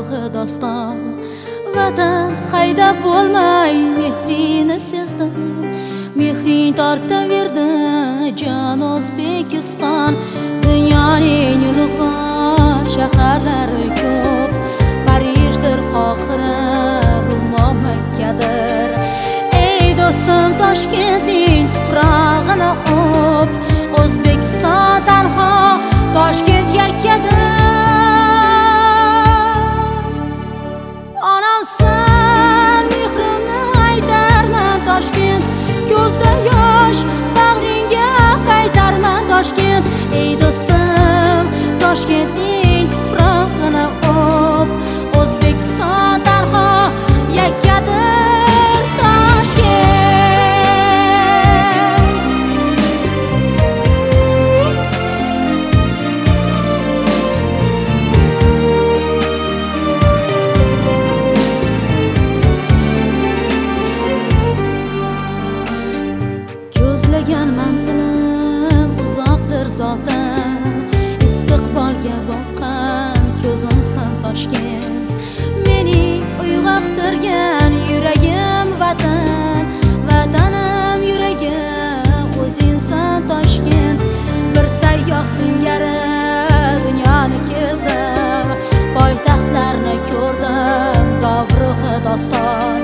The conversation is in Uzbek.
ruhi doston. Vatan haydab bo'lmay mehrini sezdim, mehring tortaverdi jon O'zbekiston. Dunyoning ulug'vor shaharlari ko'p, Parijdir, Qohira, Roma, Makkadir. Ey do'stim, Toshkentning tuprog'ini o'p, O'zbekiston tanho, Toshkent yakkadir. Onamsan, mehrimni aytarman Toshkent, ko'zda yosh, bag'ringga qaytarman Toshkent. Ey do'stim, Toshkentning tuprog'ini o'p, O'zbekiston tanho, yakkadir Toshkent. Ko'zlagan manzilim uzoqdir zotan, istiqbolga boqqan ko'zimsan Toshkent. Mening uyg'oqtirgan yuragim vatan, vatanim yuragim o'zingsan Toshkent. Bir sayyoh singari dunyoni kezdim, poytaxtlarni ko'rdim, davruhi doston.